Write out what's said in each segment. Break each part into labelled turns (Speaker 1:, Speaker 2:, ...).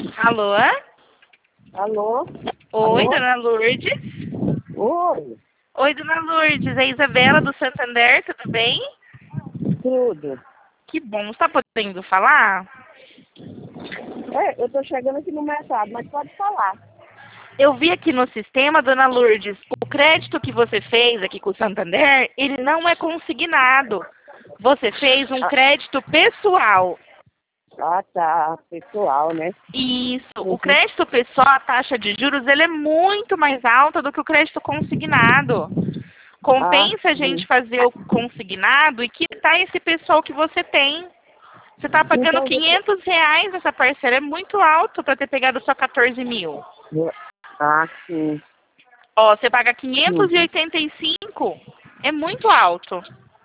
Speaker 1: Alô?
Speaker 2: Alô?
Speaker 1: Oi,
Speaker 2: Alô?
Speaker 1: dona Lourdes?
Speaker 2: Oi,
Speaker 1: Oi, dona Lourdes. É a Isabela do Santander, tudo bem?
Speaker 2: tudo.
Speaker 1: Que bom. Está podendo falar?
Speaker 2: Eu tô chegando aqui no mercado, mas pode falar.
Speaker 1: Eu vi aqui no sistema, dona Lourdes, o crédito que você fez aqui com o Santander, ele não é consignado. Você fez um
Speaker 2: Ah,
Speaker 1: crédito pessoal.
Speaker 2: tá, pessoal, né?
Speaker 1: Isso. O
Speaker 2: Uhum.
Speaker 1: crédito pessoal, a taxa de juros, ele é muito mais alta do que o crédito consignado.
Speaker 2: Ah,
Speaker 1: Compensa a gente
Speaker 2: sim.
Speaker 1: fazer o consignado e quitar esse pessoal que você tem. Você está pagando
Speaker 2: Então,
Speaker 1: R$ 500 essa parcela, é muito alto para ter pegado só 14 mil.
Speaker 2: sim,
Speaker 1: Ó, você paga
Speaker 2: sim.
Speaker 1: 585, é muito alto.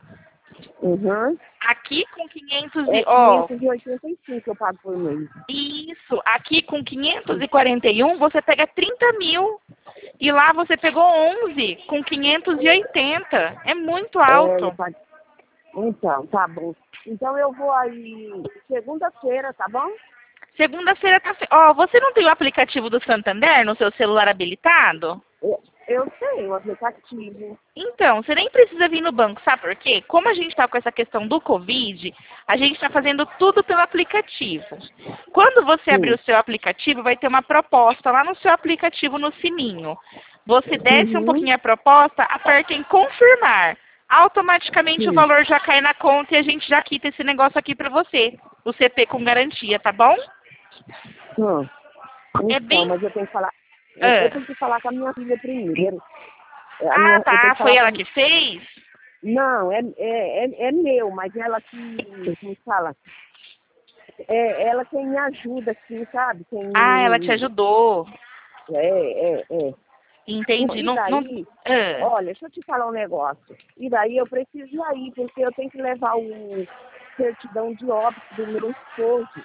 Speaker 2: Uhum.
Speaker 1: Aqui com 500
Speaker 2: É
Speaker 1: e, ó,
Speaker 2: 585 eu pago por mês.
Speaker 1: isso, aqui com 541 você pega 30 mil. E lá você pegou 11 com 580. É muito
Speaker 2: Eu
Speaker 1: alto.
Speaker 2: pago. Então, tá bom. Então eu vou aí segunda-feira, tá bom?
Speaker 1: Segunda-feira tá. Ó, você não tem o aplicativo do Santander no seu celular habilitado?
Speaker 2: Eu tenho o aplicativo.
Speaker 1: Então, você nem precisa vir no banco, sabe por quê? Como a gente está com essa questão do Covid, a gente está fazendo tudo pelo aplicativo. Quando você abrir
Speaker 2: Sim.
Speaker 1: o seu aplicativo, vai ter uma proposta lá no seu aplicativo no sininho. Você desce um
Speaker 2: Uhum.
Speaker 1: pouquinho a proposta, aperta em confirmar. Automaticamente o
Speaker 2: Sim.
Speaker 1: valor já cai na conta e a gente já quita esse negócio aqui para você. O CP com garantia, tá bom?
Speaker 2: Hum.
Speaker 1: É
Speaker 2: Então,
Speaker 1: bem.
Speaker 2: mas eu tenho que falar. Eu
Speaker 1: Ah,
Speaker 2: tenho que falar com a minha filha primeiro. Eu tenho
Speaker 1: tá.
Speaker 2: que
Speaker 1: Foi
Speaker 2: falar
Speaker 1: ela
Speaker 2: com.
Speaker 1: que fez?
Speaker 2: Não, é meu, mas ela que. Como se fala? É ela quem me ajuda, assim, sabe? Quem
Speaker 1: Ah, ela te
Speaker 2: me.
Speaker 1: ajudou.
Speaker 2: É.
Speaker 1: Entendi.
Speaker 2: E
Speaker 1: Não, não.
Speaker 2: daí,
Speaker 1: Ah.
Speaker 2: olha, deixa eu te falar um negócio. E daí eu preciso ir aí, porque eu tenho que levar o certidão de óbito do meu esposo.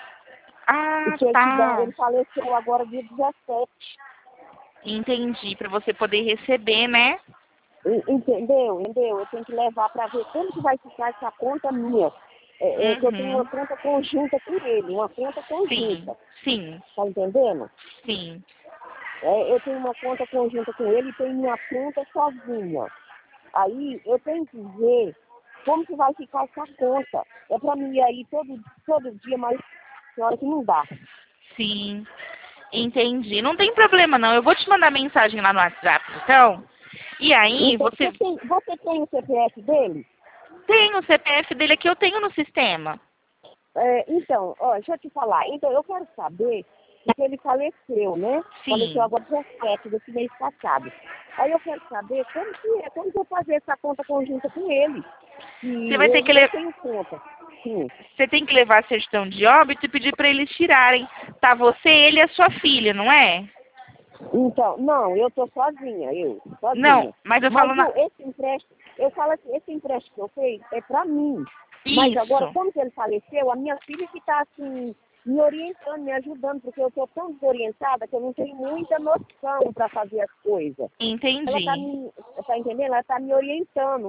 Speaker 2: O
Speaker 1: Ah,
Speaker 2: certidão,
Speaker 1: tá.
Speaker 2: ele faleceu agora dia 17.
Speaker 1: Entendi. Para você poder receber, né?
Speaker 2: Entendeu? Eu tenho que levar para ver como que vai ficar essa conta minha. Que eu tenho uma
Speaker 1: Uhum.
Speaker 2: conta conjunta com ele, uma conta
Speaker 1: Sim,
Speaker 2: conjunta.
Speaker 1: sim,
Speaker 2: Tá entendendo?
Speaker 1: sim.
Speaker 2: Eu tenho uma conta conjunta com ele e tenho minha conta sozinha. Aí eu tenho que ver como que vai ficar essa conta. É para mim ir aí todo dia, mas tem hora que não dá.
Speaker 1: Sim. Entendi. Não tem problema, não. Eu vou te mandar mensagem lá no WhatsApp, então. E aí,
Speaker 2: Então,
Speaker 1: você
Speaker 2: você tem o CPF dele?
Speaker 1: tem o CPF dele aqui, eu tenho no sistema.
Speaker 2: Então, ó, deixa eu te falar. Então, eu quero saber, porque ele faleceu, né? Faleceu
Speaker 1: Sim.
Speaker 2: agora 17 desse mês passado. Aí eu quero saber como que eu fazer essa conta conjunta com ele.
Speaker 1: Você
Speaker 2: E
Speaker 1: vai ter que
Speaker 2: eu tenho conta. Sim.
Speaker 1: você tem que levar a certidão de óbito e pedir para eles tirarem. Tá você, ele e a sua filha, não é?
Speaker 2: Então, não, eu tô sozinha.
Speaker 1: Não, mas eu
Speaker 2: Mas
Speaker 1: falo na.
Speaker 2: esse empréstimo, eu falo assim, esse empréstimo que eu fiz é para mim. Mas agora,
Speaker 1: Isso.
Speaker 2: como que ele faleceu, a minha filha que está assim, me orientando, me ajudando, porque eu estou tão desorientada que eu não tenho muita noção para fazer as coisas. Ela
Speaker 1: Entendi.
Speaker 2: tá entendendo? Ela tá me orientando,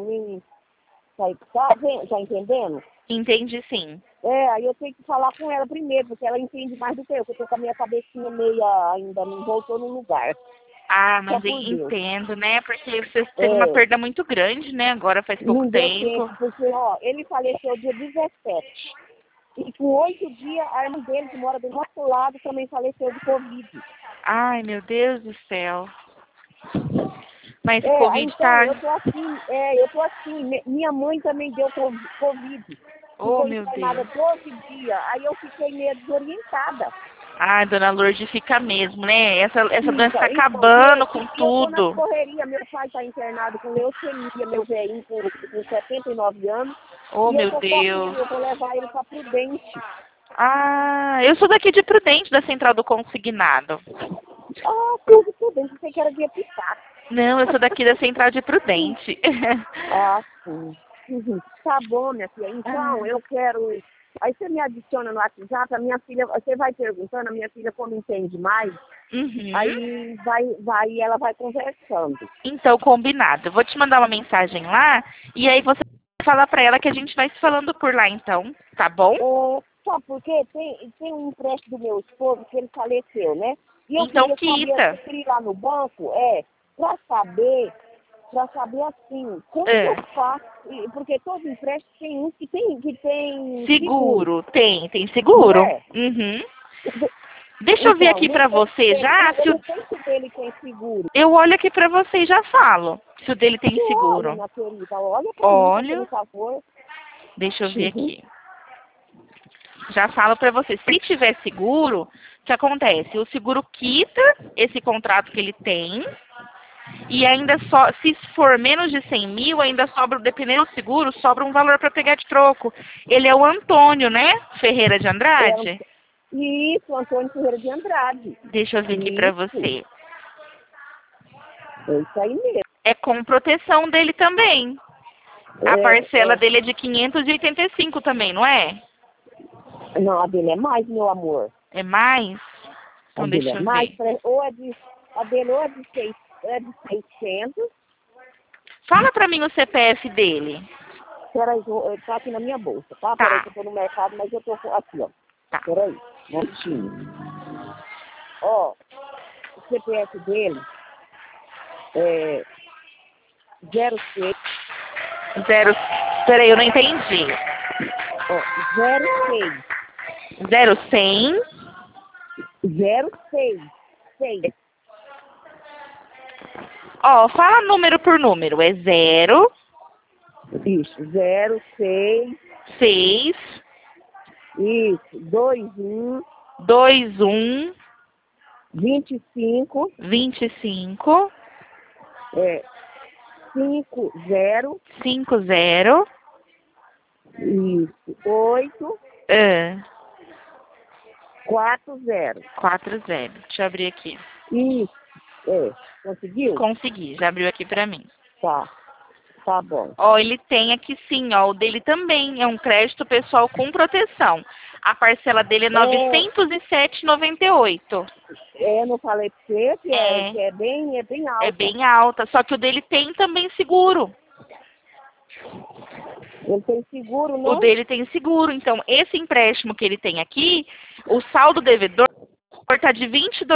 Speaker 2: tá entendendo?
Speaker 1: Entendi, sim.
Speaker 2: Aí eu tenho que falar com ela primeiro, porque ela entende mais do que eu tô com a minha cabecinha meia ainda não voltou no lugar.
Speaker 1: Ah,
Speaker 2: Só
Speaker 1: mas
Speaker 2: por Deus.
Speaker 1: entendo, né? Porque você teve uma
Speaker 2: É,
Speaker 1: perda muito grande, né? Agora faz pouco
Speaker 2: não deu
Speaker 1: tempo.
Speaker 2: tempo, porque, ó, ele faleceu dia 17. E com 8 dias, a irmã dele, que mora do nosso lado, também faleceu de Covid.
Speaker 1: Ai, meu Deus do céu. Mas o Covid
Speaker 2: Então,
Speaker 1: tá.
Speaker 2: Minha mãe também deu Covid.
Speaker 1: Oh,
Speaker 2: Ficou
Speaker 1: meu
Speaker 2: internada
Speaker 1: Deus.
Speaker 2: 12 dias. Aí eu fiquei meio desorientada.
Speaker 1: Ai, dona Lourdes, fica mesmo, né? Essa doença tá
Speaker 2: Então,
Speaker 1: acabando com
Speaker 2: eu tô nas
Speaker 1: tudo.
Speaker 2: correrias. Meu pai está internado com leucemia, meu velhinho com 79 anos.
Speaker 1: Oh,
Speaker 2: E eu
Speaker 1: meu
Speaker 2: tô correndo,
Speaker 1: Deus.
Speaker 2: eu vou levar ele para Prudente.
Speaker 1: Ah, eu sou daqui de Prudente, da Central do Consignado.
Speaker 2: Prudente, você que era de Epitácio.
Speaker 1: Não, eu sou daqui da Central de Prudente.
Speaker 2: Sim. Uhum. Tá bom, minha filha. Então, eu quero. Aí você me adiciona no WhatsApp, a minha filha, você vai perguntando, a minha filha, como entende mais,
Speaker 1: Uhum.
Speaker 2: aí ela vai conversando.
Speaker 1: Então, combinado. Eu vou te mandar uma mensagem lá e aí você fala pra ela que a gente vai se falando por lá, então. Tá bom?
Speaker 2: sabe por quê? Tem um empréstimo do meu esposo que ele faleceu, né? E eu
Speaker 1: Então
Speaker 2: queria
Speaker 1: quita.
Speaker 2: saber, ir lá no banco, pra saber assim, como que eu faço, porque todo empréstimo tem um que tem
Speaker 1: Seguro. Tem
Speaker 2: não
Speaker 1: seguro.
Speaker 2: é?
Speaker 1: Uhum. Deixa eu ver
Speaker 2: Então,
Speaker 1: aqui pra você já.
Speaker 2: eu não sei se o dele tem seguro.
Speaker 1: Eu olho aqui pra você e já falo se o dele tem
Speaker 2: Olha,
Speaker 1: seguro.
Speaker 2: minha querida, olha pra mim,
Speaker 1: Olha.
Speaker 2: por favor.
Speaker 1: Deixa eu ver
Speaker 2: Uhum.
Speaker 1: aqui. Já falo pra você. Se tiver seguro, o que acontece? O seguro quita esse contrato que ele tem. E ainda só, se for menos de 100 mil, ainda sobra, dependendo do seguro, sobra um valor para pegar de troco. Ele é o Antônio, né? Ferreira de Andrade?
Speaker 2: Isso, Antônio Ferreira de Andrade.
Speaker 1: Deixa eu ver aqui para
Speaker 2: Isso,
Speaker 1: você.
Speaker 2: é isso aí mesmo.
Speaker 1: É com proteção dele também. A parcela dele é de 585 também, não é?
Speaker 2: Não, a dele é mais, meu amor.
Speaker 1: É mais?
Speaker 2: A
Speaker 1: Então
Speaker 2: dele
Speaker 1: deixa
Speaker 2: é
Speaker 1: eu
Speaker 2: mais,
Speaker 1: ver.
Speaker 2: a dele ou é de 600.
Speaker 1: Fala para mim o CPF dele.
Speaker 2: Peraí, tá aqui na minha bolsa, tá? Peraí
Speaker 1: Tá,
Speaker 2: que eu tô no mercado, mas eu tô aqui, ó.
Speaker 1: tá.
Speaker 2: Peraí, um momentinho. Ó, o CPF dele é 06,
Speaker 1: Zero. Peraí, eu não entendi.
Speaker 2: ó, 06,
Speaker 1: 0100.
Speaker 2: 06, 6,
Speaker 1: Ó, fala número por número. É 0,
Speaker 2: isso, 06,
Speaker 1: 6,
Speaker 2: isso, 21,
Speaker 1: 21,
Speaker 2: 25,
Speaker 1: 25,
Speaker 2: é, 50,
Speaker 1: 50,
Speaker 2: isso, 8,
Speaker 1: é,
Speaker 2: 40.
Speaker 1: 40. Deixa eu abrir aqui.
Speaker 2: Isso, conseguiu?
Speaker 1: Consegui, já abriu aqui pra mim.
Speaker 2: Tá bom.
Speaker 1: Ó, ele tem aqui sim, ó, o dele também é um crédito pessoal com proteção. A parcela dele é 907,98.
Speaker 2: Não falei pra você que
Speaker 1: É,
Speaker 2: é bem
Speaker 1: é
Speaker 2: alta.
Speaker 1: bem alta, só que o dele tem também seguro.
Speaker 2: Ele tem seguro,
Speaker 1: O
Speaker 2: né?
Speaker 1: dele tem seguro. Então, esse empréstimo que ele tem aqui, o saldo devedor está de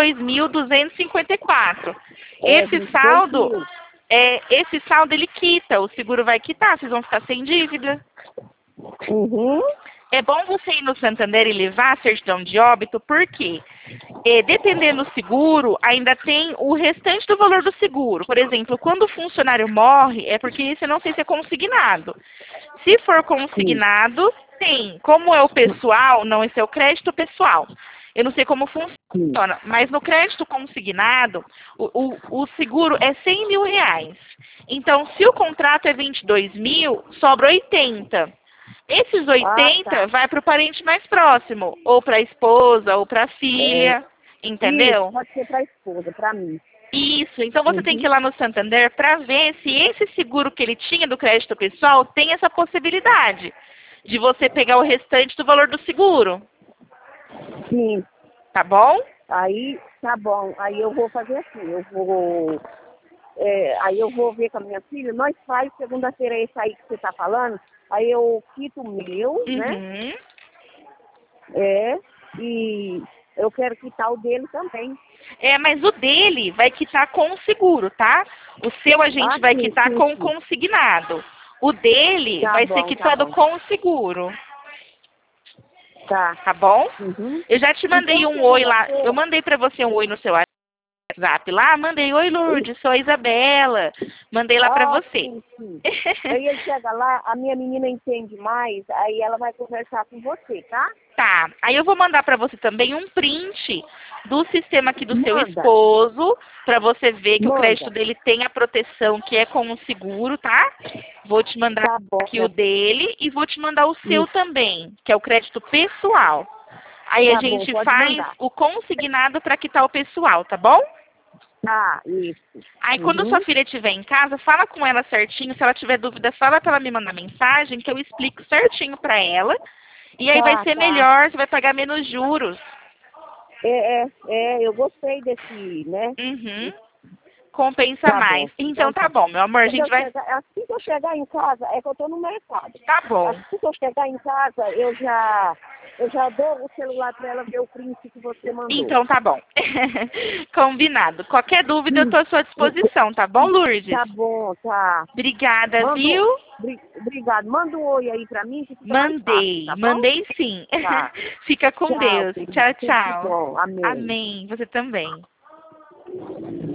Speaker 1: 22.254. Esse
Speaker 2: 22
Speaker 1: saldo,
Speaker 2: mil.
Speaker 1: esse saldo ele quita, o seguro vai quitar, vocês vão ficar sem dívida.
Speaker 2: Uhum.
Speaker 1: É bom você ir no Santander e levar a certidão de óbito, porque dependendo do seguro, ainda tem o restante do valor do seguro. Por exemplo, quando o funcionário morre, é porque esse eu não sei se é consignado. Se for consignado, tem. Como é o pessoal, não, esse é o crédito pessoal. Eu não sei como funciona, mas no crédito consignado, o seguro é 100 mil reais. Então, se o contrato é 22 mil, sobra 80. Esses 80 vai para o parente mais próximo, ou para a esposa, ou para a filha,
Speaker 2: Isso,
Speaker 1: entendeu?
Speaker 2: pode ser pra esposa, pra mim.
Speaker 1: Isso, então você tem que ir lá no Santander para ver se esse seguro que ele tinha do crédito pessoal tem essa possibilidade de você pegar o restante do valor do seguro,
Speaker 2: Sim.
Speaker 1: tá bom?
Speaker 2: Aí, tá bom. Aí eu vou fazer assim, aí eu vou ver com a minha filha, nós faz segunda-feira esse aí que você tá falando, aí eu quito o meu, né?
Speaker 1: Uhum.
Speaker 2: E eu quero quitar o dele também.
Speaker 1: Mas o dele vai quitar com o seguro, tá? O seu a gente vai
Speaker 2: Sim,
Speaker 1: quitar
Speaker 2: sim,
Speaker 1: com o
Speaker 2: sim.
Speaker 1: consignado. O dele
Speaker 2: Tá
Speaker 1: vai ser
Speaker 2: bom, tá
Speaker 1: quitado
Speaker 2: bom.
Speaker 1: com o seguro,
Speaker 2: Tá.
Speaker 1: tá bom?
Speaker 2: Uhum.
Speaker 1: Eu já te mandei
Speaker 2: Então,
Speaker 1: um oi lá. Eu
Speaker 2: segunda-feira,
Speaker 1: mandei pra você um oi no seu WhatsApp lá. Mandei, oi Lourdes, sou a Isabela. Mandei lá pra você.
Speaker 2: sim, sim. Aí ele chega lá, a minha menina entende mais, aí ela vai conversar com você, tá?
Speaker 1: Tá. Aí eu vou mandar pra você também um print do sistema aqui do seu
Speaker 2: Manda.
Speaker 1: esposo, pra você ver que o crédito
Speaker 2: Manda.
Speaker 1: dele tem a proteção que é com o seguro, tá? Vou te mandar
Speaker 2: Tá bom.
Speaker 1: aqui o dele e vou te mandar o seu
Speaker 2: Isso.
Speaker 1: também, que é o crédito pessoal. Aí a
Speaker 2: Tá bom,
Speaker 1: gente
Speaker 2: pode
Speaker 1: faz
Speaker 2: mandar.
Speaker 1: o consignado pra quitar o pessoal, tá bom?
Speaker 2: Tá, isso.
Speaker 1: Aí quando sua filha estiver em casa, fala com ela certinho. Se ela tiver dúvida, fala pra ela me mandar mensagem, que eu explico certinho pra ela. E aí vai ser melhor, você vai pagar menos juros.
Speaker 2: Eu gostei desse, né?
Speaker 1: Uhum. Compensa
Speaker 2: Tá
Speaker 1: mais.
Speaker 2: bom.
Speaker 1: Então tá bom, meu amor, a gente vai...
Speaker 2: Assim que eu chegar em casa, é que eu tô no mercado.
Speaker 1: Tá bom.
Speaker 2: Assim que eu chegar em casa, eu já dou o celular para ela ver o print que você mandou.
Speaker 1: Então tá bom. Combinado. Qualquer dúvida eu tô à sua disposição, tá bom, Lourdes?
Speaker 2: Tá bom, tá.
Speaker 1: Obrigada, viu?
Speaker 2: Obrigado. Manda um oi aí pra mim, que fica mais
Speaker 1: Mandei,
Speaker 2: fácil, tá bom?
Speaker 1: mandei sim.
Speaker 2: Tá.
Speaker 1: Fica com
Speaker 2: Tchau,
Speaker 1: Deus.
Speaker 2: querido.
Speaker 1: Tchau,
Speaker 2: Tudo de
Speaker 1: tchau.
Speaker 2: bom. Amém.
Speaker 1: Amém. Você também.